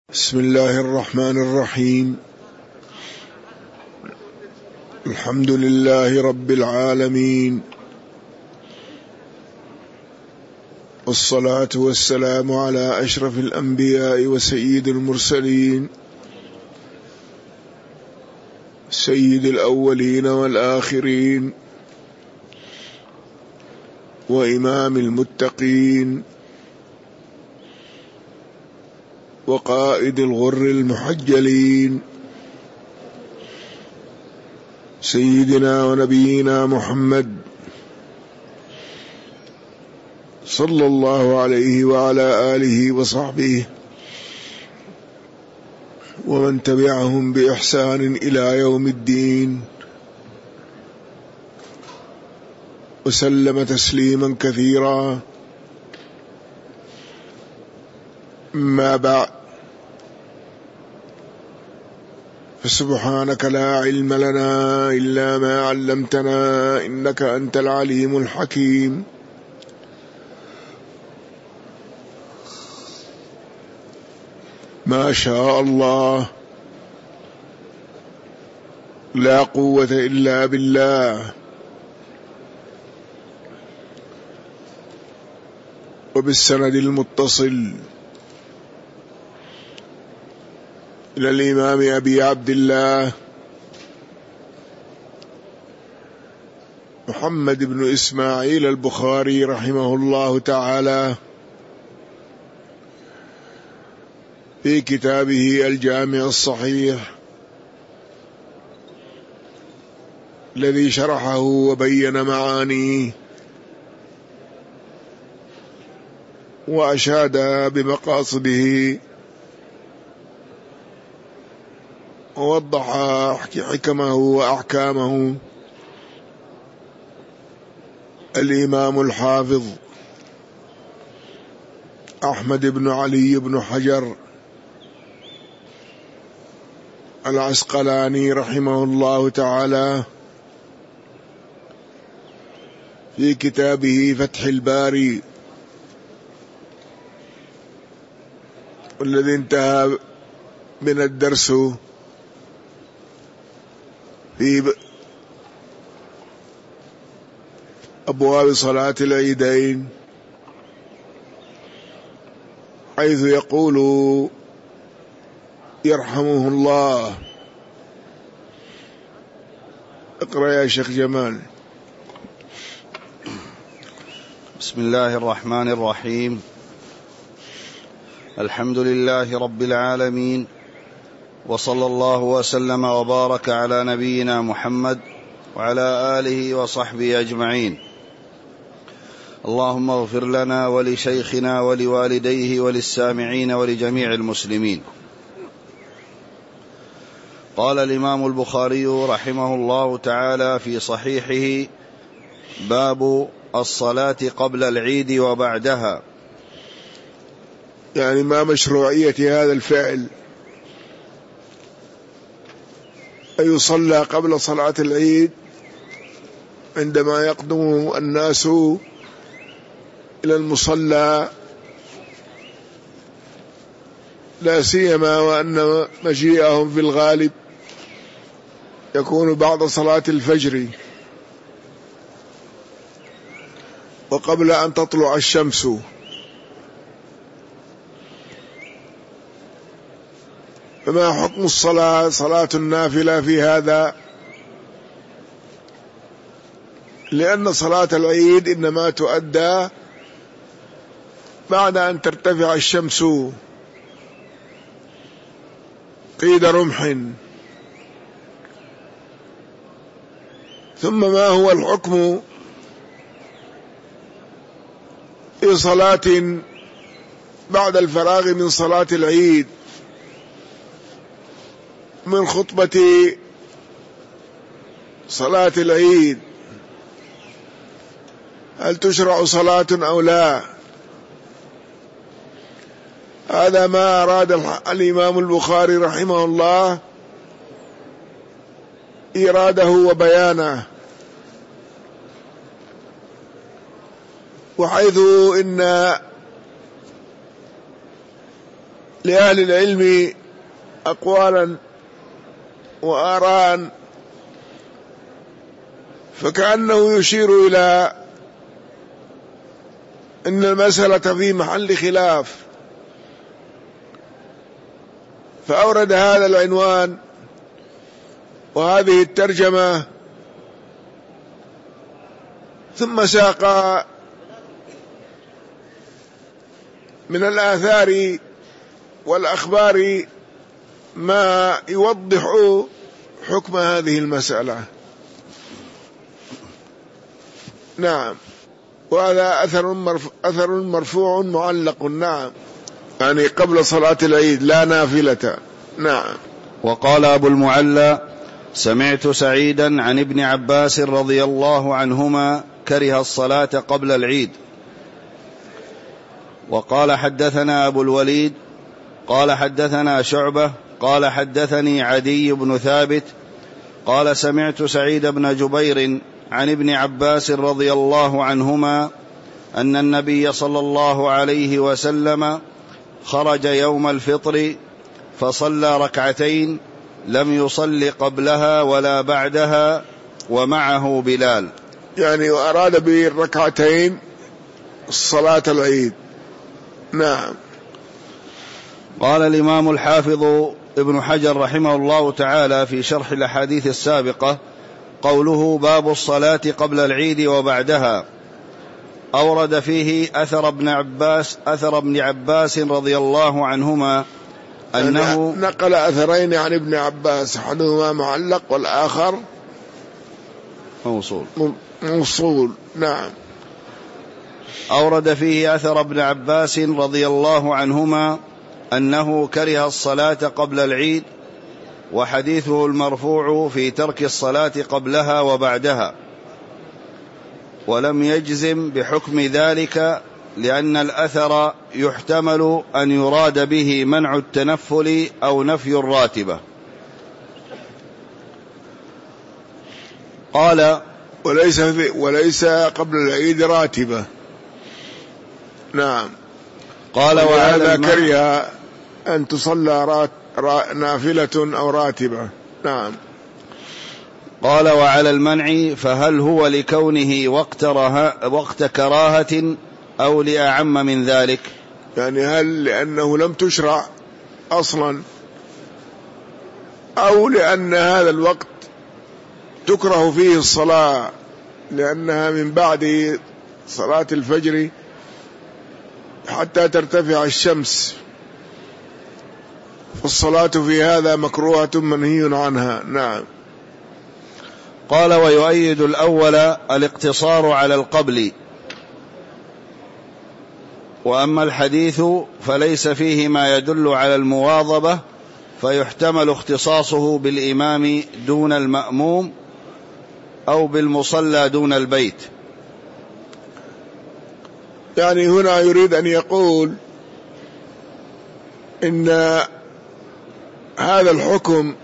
بسم الله الرحمن الرحيم. الحمد لله رب العالمين، والصلاة والسلام على أشرف الأنبياء وسيد المرسلين، سيد الأولين والآخرين، وإمام المتقين، وقائد الغر المحجلين، سيدنا ونبينا محمد صلى الله عليه وعلى آله وصحبه ومن تبعهم بإحسان إلى يوم الدين، وسلم تسليما كثيرا. ما بعد، فسبحانك لا علم لنا إلا ما علمتنا إنك أنت العليم الحكيم. ما شاء الله، لا قوة إلا بالله. وبالسند المتصل إلى الإمام أبي عبد الله محمد بن إسماعيل البخاري رحمه الله تعالى في كتابه الجامع الصحيح الذي شرحه وبين معانيه وأشاد بمقاصده ووضح حكمه وأحكامه الإمام الحافظ أحمد بن علي بن حجر العسقلاني رحمه الله تعالى في كتابه فتح الباري، والذي انتهى من الدرس في أبواب صلاة العيدين، حيث يقول يرحمه الله. اقرأ يا شيخ جمال. بسم الله الرحمن الرحيم. الحمد لله رب العالمين، وصلى الله وسلم وبارك على نبينا محمد وعلى آله وصحبه أجمعين. اللهم اغفر لنا ولشيخنا ولوالديه وللسامعين ولجميع المسلمين. قال الإمام البخاري رحمه الله تعالى في صحيحه: باب الصلاة قبل العيد وبعدها. يعني ما مشروعية هذا الفعل؟ أن يصلى قبل صلاة العيد عندما يقدم الناس إلى المصلى، لا سيما وأن مجيئهم في الغالب يكون بعد صلاة الفجر وقبل أن تطلع الشمس. فما حكم الصلاة، صلاة النافلة في هذا؟ لأن صلاة العيد إنما تؤدى بعد أن ترتفع الشمس قيد رمح. ثم ما هو الحكم في صلاة بعد الفراغ من صلاة العيد من خطبة صلاة العيد؟ هل تشرع صلاة أو لا؟ هذا ما أراد الإمام البخاري رحمه الله إراده وبيانه، وحيث إن لأهل العلم أقوالا وآراء، فكأنه يشير إلى أن المسألة في محل خلاف، فأورد هذا العنوان وهذه الترجمة، ثم ساق من الآثار والأخبار ما يوضح حكم هذه المسألة. نعم. وهذا أثر مرفوع معلق. نعم، يعني قبل صلاة العيد لا نافلة. نعم. وقال أبو المعلى: سمعت سعيدا عن ابن عباس رضي الله عنهما كره الصلاة قبل العيد. وقال: حدثنا أبو الوليد قال حدثنا شعبة قال حدثني عدي بن ثابت قال: سمعت سعيد بن جبير عن ابن عباس رضي الله عنهما أن النبي صلى الله عليه وسلم خرج يوم الفطر فصلى ركعتين لم يصل قبلها ولا بعدها ومعه بلال. يعني وأراد بالركعتين صلاة العيد. نعم. قال الإمام الحافظ ابن حجر رحمه الله تعالى في شرح الأحاديث السابقة: قوله باب الصلاة قبل العيد وبعدها، أورد فيه أثر ابن عباس رضي الله عنهما أنه نقل أثرين عن ابن عباس، أحدهما معلق والآخر موصول. نعم. أورد فيه أثر ابن عباس رضي الله عنهما أنه كره الصلاة قبل العيد، وحديثه المرفوع في ترك الصلاة قبلها وبعدها، ولم يجزم بحكم ذلك لأن الأثر يحتمل أن يراد به منع التنفل أو نفي الراتبة. قال: وليس قبل العيد راتبة. نعم. قال: وهذا كره أن تصلى نافلة أو راتبة. نعم. قال: وعلى المنع فهل هو لكونه وقت كراهة أو لأعم من ذلك؟ يعني هل لأنه لم تشرع أصلا، أو لأن هذا الوقت تكره فيه الصلاة لأنها من بعد صلاة الفجر حتى ترتفع الشمس، فالصلاة في هذا مكروهة منهي عنها. نعم. قال: ويؤيد الأول الاقتصار على القبل، وأما الحديث فليس فيه ما يدل على المواظبة، فيحتمل اختصاصه بالإمام دون المأموم أو بالمصلى دون البيت. يعني هنا يريد أن يقول إن هذا الحكم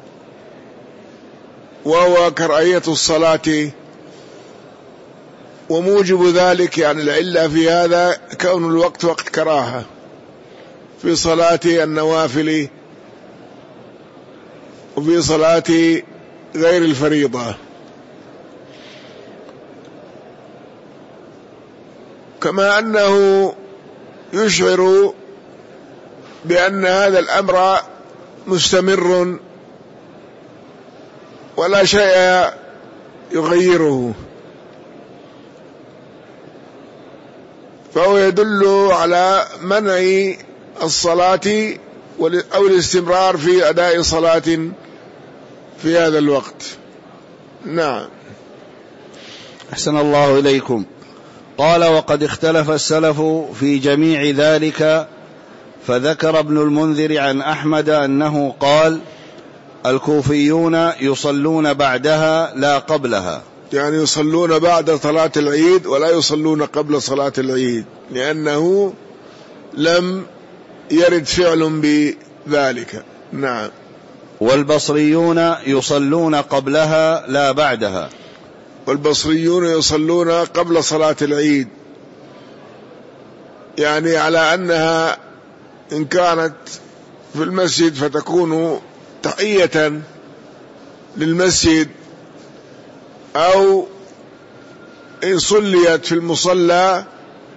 وهو كراهية الصلاة، وموجب ذلك يعني العلة في هذا كون الوقت وقت كراهة في صلاة النوافل وفي صلاة غير الفريضة، كما أنه يشعر بأن هذا الأمر مستمر ولا شيء يغيره، فهو يدل على منع الصلاة أو الاستمرار في أداء صلاة في هذا الوقت. نعم. أحسن الله إليكم. قال: وقد اختلف السلف في جميع ذلك، فذكر ابن المنذر عن أحمد أنه قال: الكوفيون يصلون بعدها لا قبلها، يعني يصلون بعد صلاة العيد ولا يصلون قبل صلاة العيد، لأنه لم يرد فعل بذلك. نعم. والبصريون يصلون قبلها لا بعدها، والبصريون يصلون قبل صلاة العيد، يعني على أنها إن كانت في المسجد فتكون تحية للمسجد، أو إن صليت في المصلى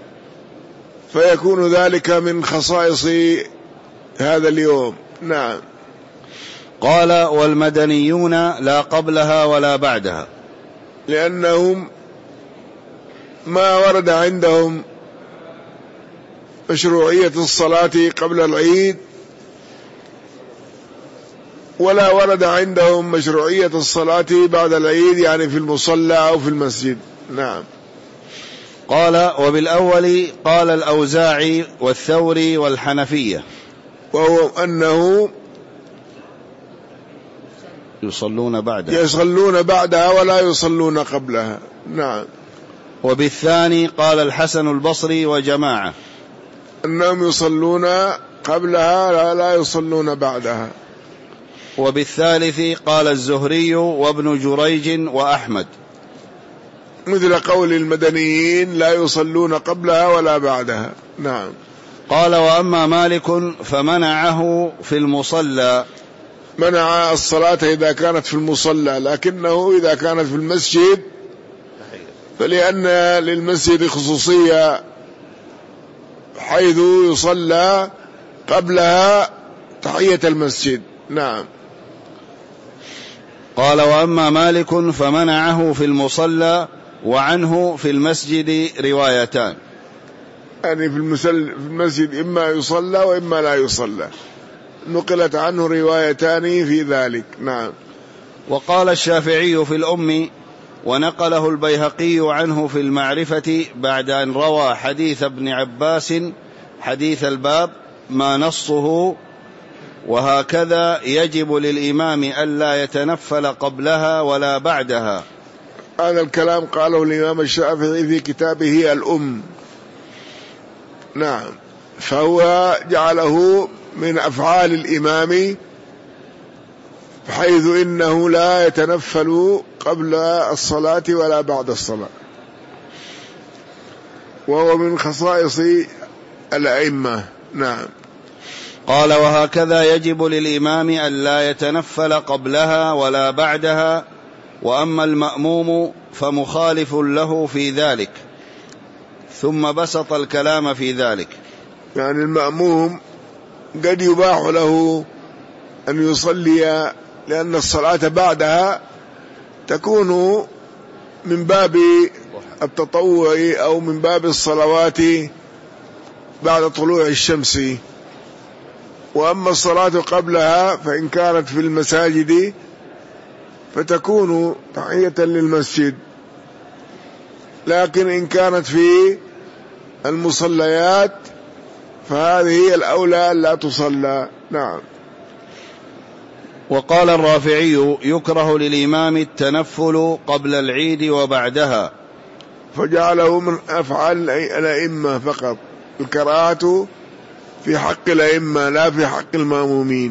فيكون ذلك من خصائص هذا اليوم. نعم. قال: والمدنيون لا قبلها ولا بعدها، لأنهم ما ورد عندهم مشروعية الصلاة قبل العيد، ولا ورد عندهم مشروعية الصلاة بعد العيد، يعني في المصلى أو في المسجد. نعم. قال: وبالأول قال الأوزاعي والثوري والحنفية، وهو أنه يصلون بعدها ولا يصلون قبلها. نعم. وبالثاني قال الحسن البصري وجماعة، أنهم يصلون قبلها لا يصلون بعدها. وبالثالث قال الزهري وابن جريج وأحمد، مثل قول المدنيين لا يصلون قبلها ولا بعدها. نعم. قال: وأما مالك فمنعه في المصلى، منع الصلاة إذا كانت في المصلى، لكنه إذا كانت في المسجد فلأن للمسجد خصوصية حيث يصلى قبلها تحية المسجد. نعم. قال: وأما مالك فمنعه في المصلى، وعنه في المسجد روايتان، يعني في المسجد إما يصلى وإما لا يصلى، نقلت عنه روايتان في ذلك. نعم. وقال الشافعي في الأم، ونقله البيهقي عنه في المعرفة بعد أن روى حديث ابن عباس حديث الباب ما نصه: وهكذا يجب للإمام ألا يتنفل قبلها ولا بعدها. هذا الكلام قاله الإمام الشافعي في كتابه الأم. نعم. فهو جعله من أفعال الإمام، حيث إنه لا يتنفل قبل الصلاة ولا بعد الصلاة، وهو من خصائص الأئمة. نعم. قال: وهكذا يجب للإمام ألا يتنفل قبلها ولا بعدها، وأما المأموم فمخالف له في ذلك. ثم بسط الكلام في ذلك. يعني المأموم قد يباح له أن يصلي، لأن الصلاة بعدها تكون من باب التطوع أو من باب الصلوات بعد طلوع الشمس. وأما الصلاة قبلها فإن كانت في المساجد فتكون تحية للمسجد، لكن إن كانت في المصليات فهذه هي الأولى لا تصلى. نعم. وقال الرافعي: يكره للإمام التنفل قبل العيد وبعدها، فجعله من أفعال الأئمة فقط، الكراهة في حق الأئمة لا في حق المأمومين.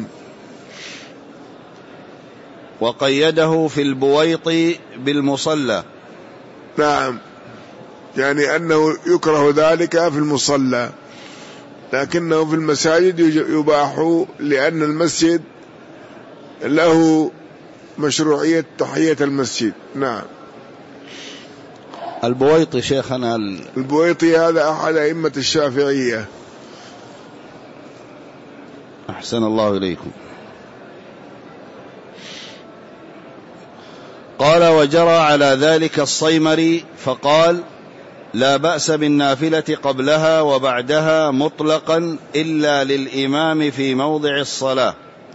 وقيده في البويط بالمصلى. نعم. يعني أنه يكره ذلك في المصلى، لكنه في المساجد يباح، لأن المسجد له مشروعية تحية المسجد. نعم. البويط شيخنا البويطي هذا أحد أئمة الشافعية. أحسن الله إليكم. قال: وجرى على ذلك الصيمري فقال: لا بأس بالنافلة قبلها وبعدها مطلقا إلا للإمام في موضع الصلاة.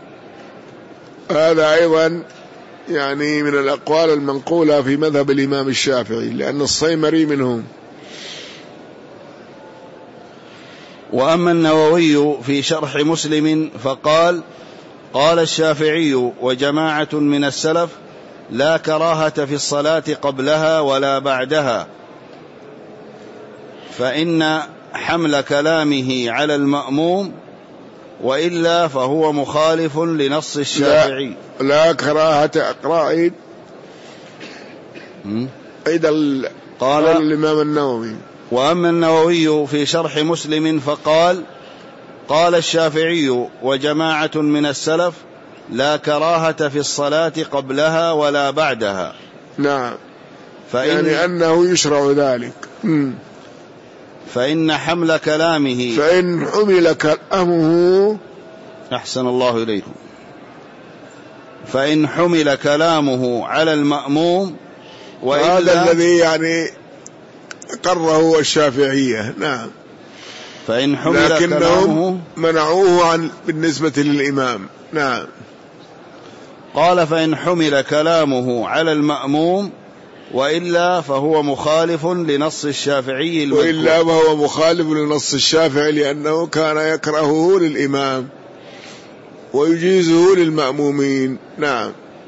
هذا أيضا يعني من الأقوال المنقولة في مذهب الإمام الشافعي، لأن الصيمري منهم. وأما النووي في شرح مسلم فقال: قال الشافعي وجماعة من السلف: لا كراهة في الصلاة قبلها ولا بعدها، فإن حمل كلامه على المأموم، وإلا فهو مخالف لنص الشافعي. لا كراهة. أقرأ عيد قال الإمام النووي. وأما النووي في شرح مسلم فقال: قال الشافعي وجماعة من السلف: لا كراهة في الصلاة قبلها ولا بعدها. نعم، يعني أنه يشرع ذلك. فإن حمل كلامه أحسن الله إليكم. فإن حمل كلامه على المأموم وهذا الذي يعني قره الشافعية. نعم، فإن حمل لكنهم كلامه منعوه بالنسبة للإمام. نعم، قال: فإن حمل كلامه على المأموم وإلا فهو مخالف لنص الشافعي المذكور. وإلا فهو مخالف لنص الشافعي، لأنه كان يكرهه للإمام ويجيزه للمأمومين. نعم.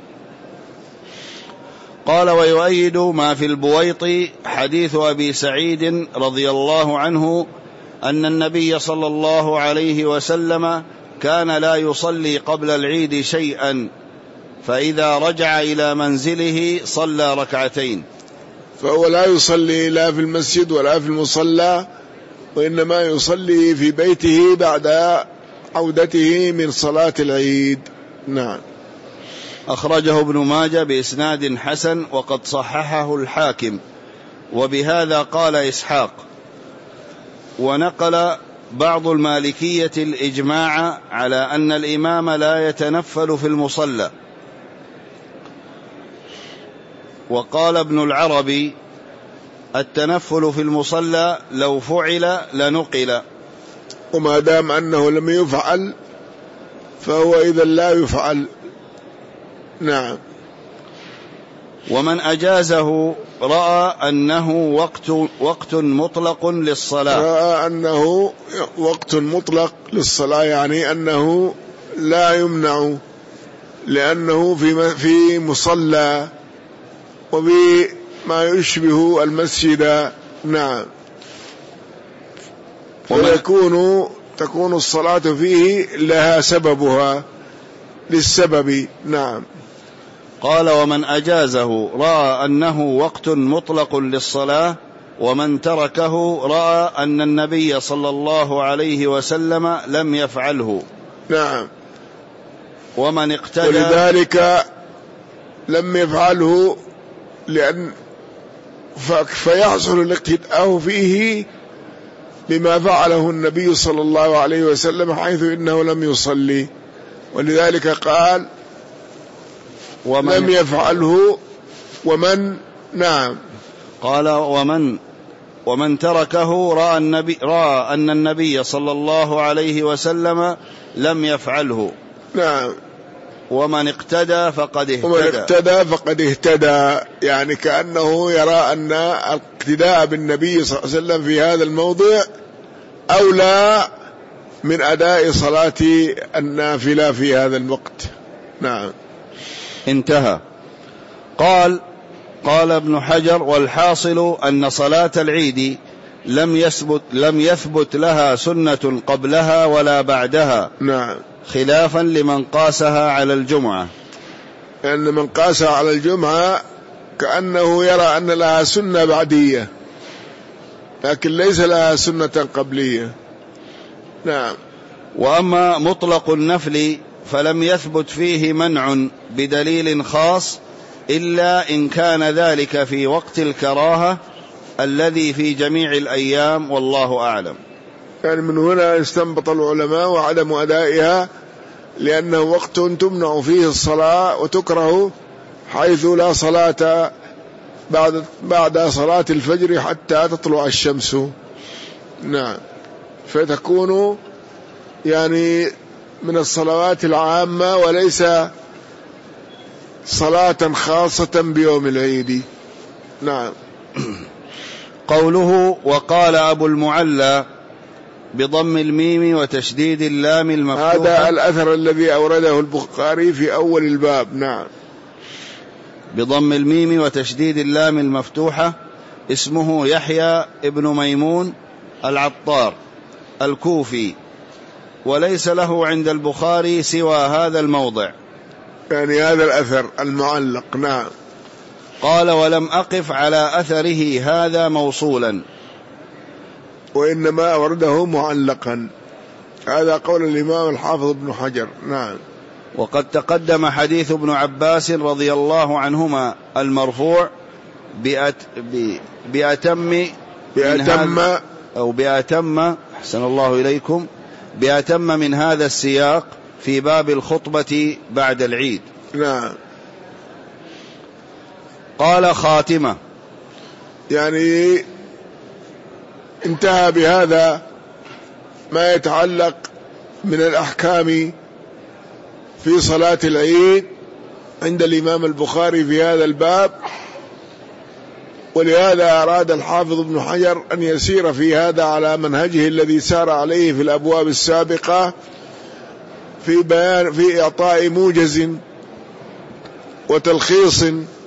قال: ويؤيد ما في البويط حديث أبي سعيد رضي الله عنه أن النبي صلى الله عليه وسلم كان لا يصلي قبل العيد شيئا، فإذا رجع إلى منزله صلى ركعتين. فهو لا يصلي لا في المسجد ولا في المصلى، وإنما يصلي في بيته بعد عودته من صلاة العيد. نعم. أخرجه ابن ماجه بإسناد حسن وقد صححه الحاكم، وبهذا قال إسحاق. ونقل بعض المالكية الإجماع على أن الإمام لا يتنفل في المصلى. وقال ابن العربي: التنفل في المصلى لو فعل لنقل، وما دام أنه لم يفعل فهو إذا لا يفعل. نعم. ومن أجازه رأى أنه وقت مطلق للصلاة. رأى أنه وقت مطلق للصلاة، يعني أنه لا يمنع، لأنه في مصلى وبما يشبه المسجد. نعم. تكون الصلاة فيه لها سببها للسبب. نعم. قال: ومن أجازه رأى أنه وقت مطلق للصلاة، ومن تركه رأى أن النبي صلى الله عليه وسلم لم يفعله. نعم. ومن اقتدى، ولذلك لم يفعله فيحصل الاقتداء فيه بما فعله النبي صلى الله عليه وسلم، حيث إنه لم يصلي، ولذلك قال: لم يفعله ومن. نعم. قال: ومن تركه رأى أن النبي صلى الله عليه وسلم لم يفعله. نعم. ومن اقتدى فقد اهتدى. ومن اقتدى فقد اهتدى، يعني كأنه يرى أن الاقتداء بالنبي صلى الله عليه وسلم في هذا الموضع أولى من أداء صلاة النافلة في هذا الوقت. نعم. انتهى. قال ابن حجر: والحاصل أن صلاة العيد لم يثبت لها سنة قبلها ولا بعدها. نعم. خلافا لمن قاسها على الجمعة، لأن من قاسها على الجمعة كأنه يرى أن لها سنة بعدية، لكن ليس لها سنة قبلية. نعم. وأما مطلق النفل فلم يثبت فيه منع بدليل خاص إلا إن كان ذلك في وقت الكراهة الذي في جميع الأيام، والله أعلم. يعني من هنا استنبط العلماء وعدم أدائها، لأنه وقت تمنع فيه الصلاة وتكره، حيث لا صلاة بعد صلاة الفجر حتى تطلع الشمس. نعم. فتكون يعني من الصلوات العامة وليس صلاة خاصة بيوم العيد. نعم. قوله: وقال أبو المعلى بضم الميم وتشديد اللام المفتوحة، هذا الأثر الذي أورده البخاري في أول الباب. نعم. بضم الميم وتشديد اللام المفتوحة اسمه يحيى ابن ميمون العطار الكوفي، وليس له عند البخاري سوى هذا الموضع، يعني هذا الأثر المعلق. نعم. قال: ولم أقف على أثره هذا موصولا، وإنما أورده معلقا. هذا قول الإمام الحافظ ابن حجر. نعم. وقد تقدم حديث ابن عباس رضي الله عنهما المرفوع بأتم أحسن الله إليكم بأتم من هذا السياق في باب الخطبة بعد العيد. نعم. قال خاتمة، يعني انتهى بهذا ما يتعلق من الأحكام في صلاة العيد عند الإمام البخاري في هذا الباب، ولهذا أراد الحافظ ابن حجر أن يسير في هذا على منهجه الذي سار عليه في الأبواب السابقة في إعطاء موجز وتلخيص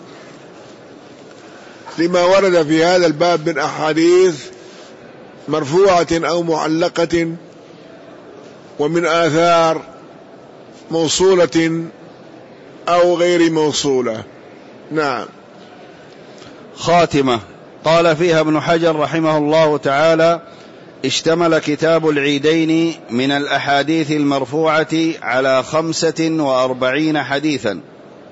لما ورد في هذا الباب من أحاديث مرفوعة أو معلقة، ومن آثار موصولة أو غير موصولة. نعم. خاتمة. قال فيها ابن حجر رحمه الله تعالى: اشتمل كتاب العيدين من الأحاديث المرفوعة على 45 حديثا،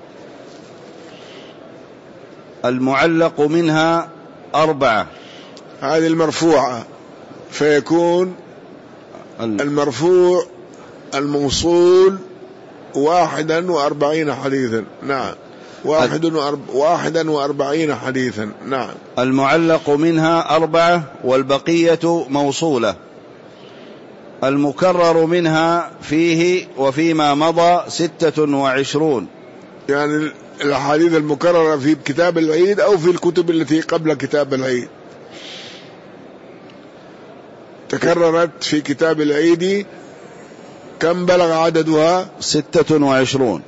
المعلق منها 4. هذه المرفوعة، فيكون المرفوع الموصول 41 حديثا. نعم. 41 حديثا. نعم. المعلق منها 4 والبقية موصولة. المكرر منها فيه وفيما مضى 26. يعني الأحاديث المكررة في كتاب العيد أو في الكتب التي قبل كتاب العيد تكررت في كتاب العيد. كم بلغ عددها؟ 26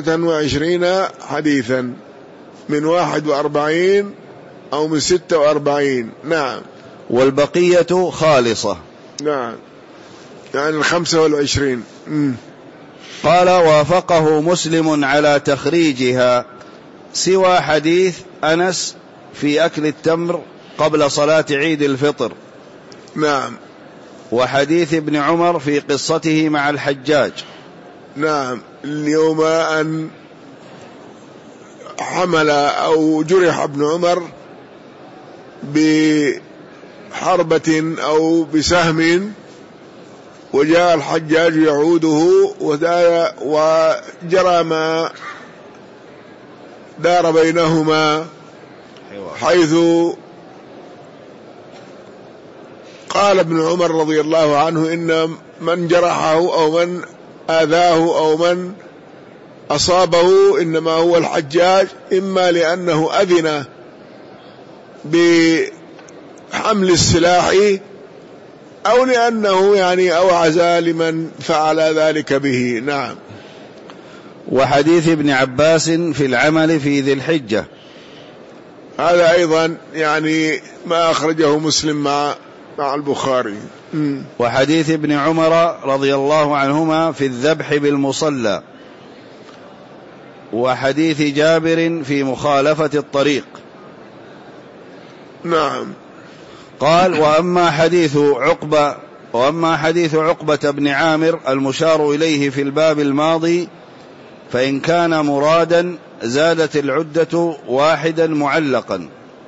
حديثا، من 41 أو من 46. نعم. والبقية خالصة. نعم، يعني 25. قال: وافقه مسلم على تخريجها سوى حديث أنس في أكل التمر قبل صلاة عيد الفطر. نعم. وحديث ابن عمر في قصته مع الحجاج. نعم. اليوم أن حمل أو جرح ابن عمر بحربة أو بسهم، وجاء الحجاج يعوده وجرى ما دار بينهما، حيث قال ابن عمر رضي الله عنه إن من جرحه أو من آذاه أو من أصابه إنما هو الحجاج، إما لأنه أذن بحمل السلاح أو لأنه يعني أوعز لمن فعل ذلك به. نعم. وحديث ابن عباس في العمل في ذي الحجة، هذا أيضا يعني ما أخرجه مسلم مع البخاري. وحديث ابن عمر رضي الله عنهما في الذبح بالمصلى، وحديث جابر في مخالفة الطريق. نعم. قال: وأما حديث عقبة بن عامر المشار إليه في الباب الماضي فإن كان مرادا زادت العدة 1 معلقا،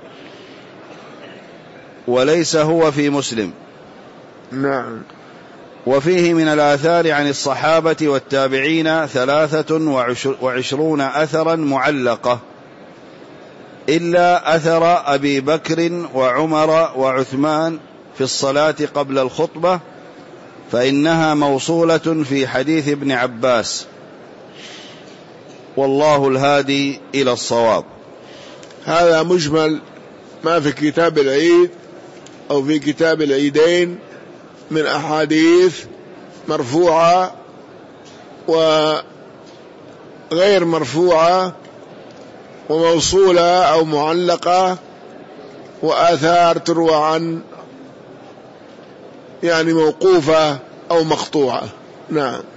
وليس هو في مسلم. نعم. وفيه من الآثار عن الصحابة والتابعين 23 أثرا معلقة، إلا أثر أبي بكر وعمر وعثمان في الصلاة قبل الخطبة، فإنها موصولة في حديث ابن عباس، والله الهادي إلى الصواب. هذا مجمل ما في كتاب العيد أو في كتاب العيدين من أحاديث مرفوعة وغير مرفوعة وموصولة أو معلقة، وآثار تروى عن يعني موقوفة أو مقطوعة. نعم.